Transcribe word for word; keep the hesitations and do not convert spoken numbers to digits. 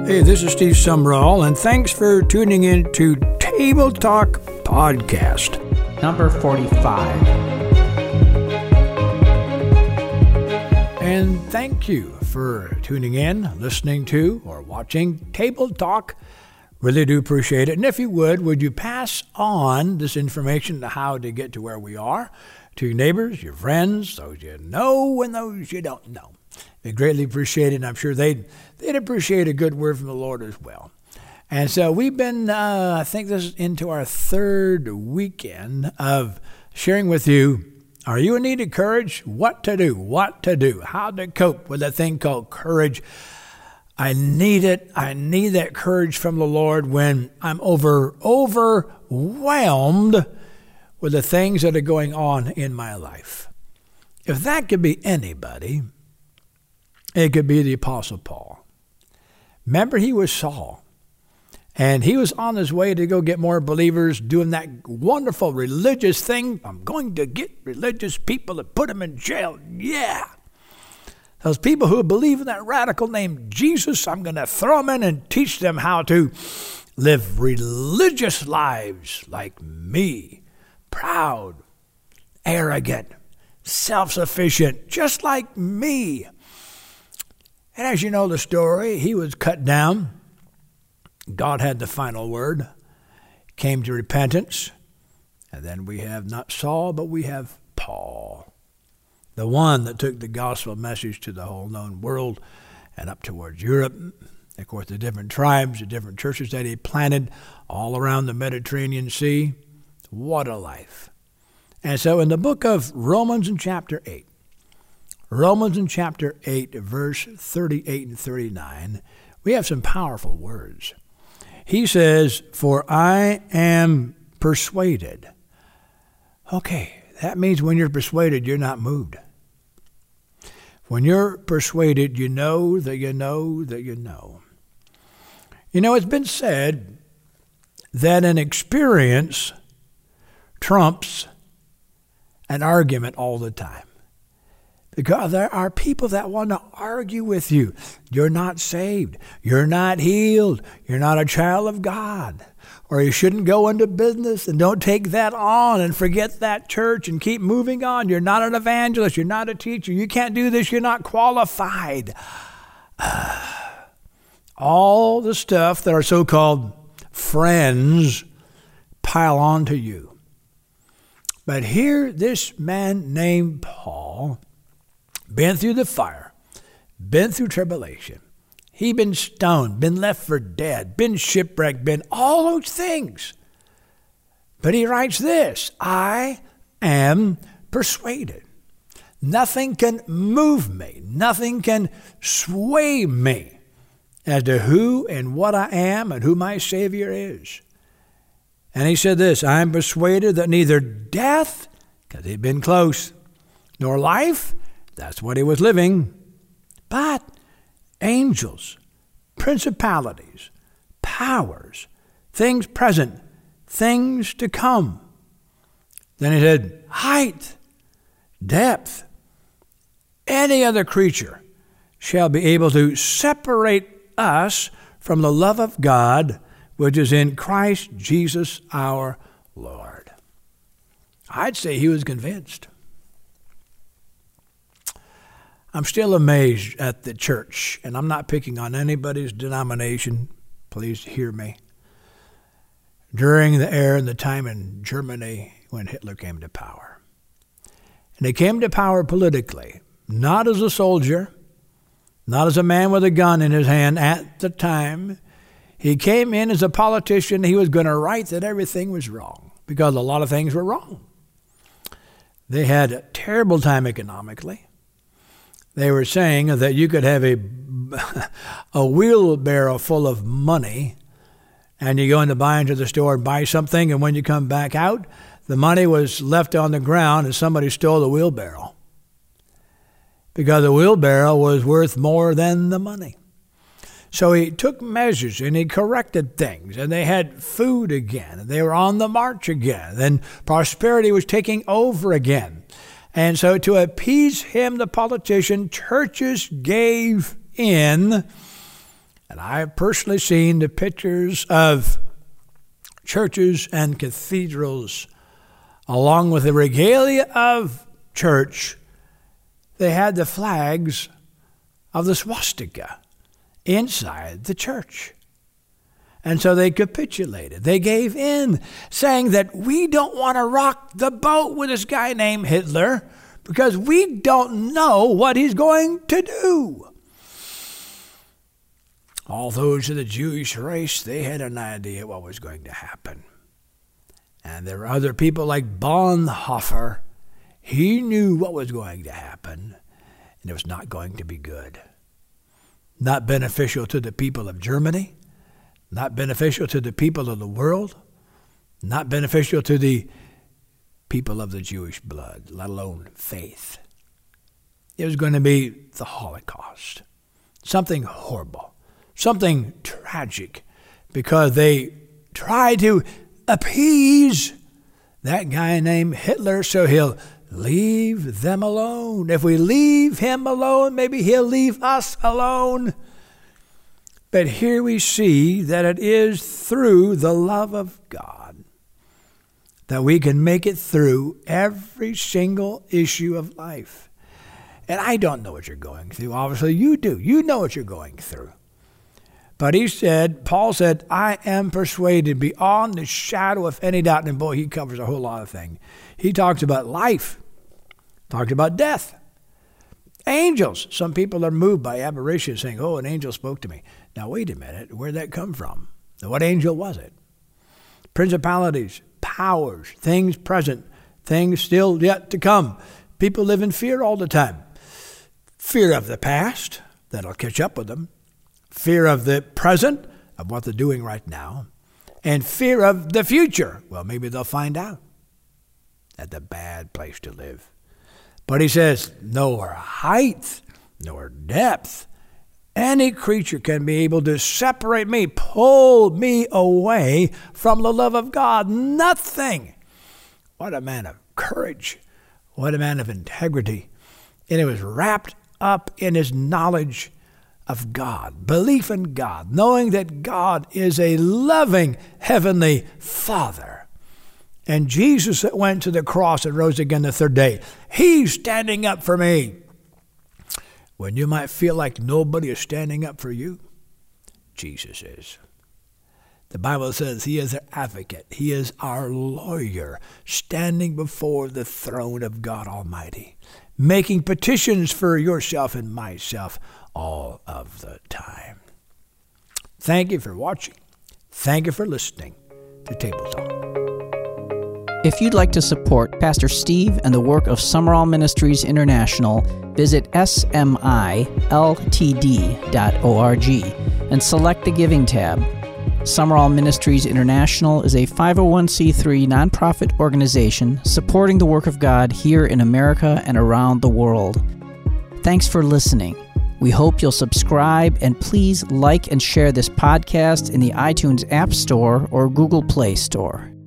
Hey, this is Steve Sumrall, and thanks for tuning in to Table Talk Podcast. Number forty-five. And thank you for tuning in, listening to, or watching Table Talk. Really do appreciate it. And if you would, would you pass on this information to how to get to where we are, to your neighbors, your friends, those you know and those you don't know. They greatly appreciate it, and I'm sure they'd, they'd appreciate a good word from the Lord as well. And so we've been, uh, I think this is into our third weekend of sharing with you, are you in need of courage? What to do, what to do, how to cope with a thing called courage. I need it. I need that courage from the Lord when I'm over overwhelmed with the things that are going on in my life. If that could be anybody, it could be the Apostle Paul. Remember, he was Saul, and he was on his way to go get more believers, doing that wonderful religious thing. I'm going to get religious people and put them in jail. Yeah. Those people who believe in that radical name Jesus, I'm going to throw them in and teach them how to live religious lives like me. Proud, arrogant, self-sufficient, just like me. And as you know the story, he was cut down. God had the final word, came to repentance. And then we have not Saul, but we have Paul, the one that took the gospel message to the whole known world and up towards Europe. Of course, the different tribes, the different churches that he planted all around the Mediterranean Sea. What a life. And so in the book of Romans in chapter eight, Romans in chapter eight, verse thirty-eight and thirty-nine, we have some powerful words. He says, for I am persuaded. Okay, that means when you're persuaded, you're not moved. When you're persuaded, you know that you know that you know. You know, it's been said that an experience trumps an argument all the time. Because there are people that want to argue with you. You're not saved. You're not healed. You're not a child of God. Or you shouldn't go into business and don't take that on and forget that church and keep moving on. You're not an evangelist. You're not a teacher. You can't do this. You're not qualified. All the stuff that our so-called friends pile on to you. But here, this man named Paul, been through the fire, been through tribulation. He been stoned, been left for dead, been shipwrecked, been all those things. But he writes this, I am persuaded. Nothing can move me. Nothing can sway me as to who and what I am and who my Savior is. And he said this, I am persuaded that neither death, because he'd been close, nor life, that's what he was living, but angels, principalities, powers, things present, things to come. Then he said, height, depth, any other creature shall be able to separate us from the love of God, which is in Christ Jesus our Lord. I'd say he was convinced. I'm still amazed at the church, and I'm not picking on anybody's denomination. Please hear me. During the era and the time in Germany when Hitler came to power. And he came to power politically, not as a soldier, not as a man with a gun in his hand at the time. He came in as a politician. He was going to write that everything was wrong because a lot of things were wrong. They had a terrible time economically. They were saying that you could have a, a wheelbarrow full of money and you go in to buy into the store and buy something, and when you come back out, the money was left on the ground and somebody stole the wheelbarrow because the wheelbarrow was worth more than the money. So he took measures and he corrected things, and they had food again, and they were on the march again, and prosperity was taking over again. And so to appease him, the politician, churches gave in And I have personally seen the pictures of churches and cathedrals, along with the regalia of church. They had the flags of the swastika inside the church. And so they capitulated. They gave in, saying that we don't want to rock the boat with this guy named Hitler because we don't know what he's going to do. All those of the Jewish race, they had an idea what was going to happen. And there were other people like Bonhoeffer. He knew what was going to happen, and it was not going to be good. Not beneficial to the people of Germany, not beneficial to the people of the world, not beneficial to the people of the Jewish blood, let alone faith. It was going to be the Holocaust, something horrible, something tragic, because they tried to appease that guy named Hitler so he'll leave them alone. If we leave him alone, maybe he'll leave us alone. But here we see that it is through the love of God that we can make it through every single issue of life. And I don't know what you're going through. Obviously, you do. You know what you're going through. But he said, Paul said, I am persuaded beyond the shadow of any doubt. And boy, he covers a whole lot of things. He talks about life, talked about death, angels. Some people are moved by aberration, saying, oh, an angel spoke to me. Now, wait a minute. Where'd that come from? What angel was it? Principalities, powers, things present, things still yet to come. People live in fear all the time. Fear of the past, that'll catch up with them. Fear of the present, of what they're doing right now. And fear of the future. Well, maybe they'll find out. That's a bad place to live. But he says, nor height, nor depth, any creature can be able to separate me, pull me away from the love of God. Nothing. What a man of courage. What a man of integrity. And it was wrapped up in his knowledge of God, belief in God, knowing that God is a loving heavenly Father. And Jesus that went to the cross and rose again the third day, he's standing up for me. When you might feel like nobody is standing up for you, Jesus is. The Bible says he is our advocate. He is our lawyer, standing before the throne of God Almighty, making petitions for yourself and myself all of the time. Thank you for watching. Thank you for listening to Table Talk. If you'd like to support Pastor Steve and the work of Summerall Ministries International, visit S M I L T D dot org and select the Giving tab. Summerall Ministries International is a five oh one c three nonprofit organization supporting the work of God here in America and around the world. Thanks for listening. We hope you'll subscribe and please like and share this podcast in the iTunes App Store or Google Play Store.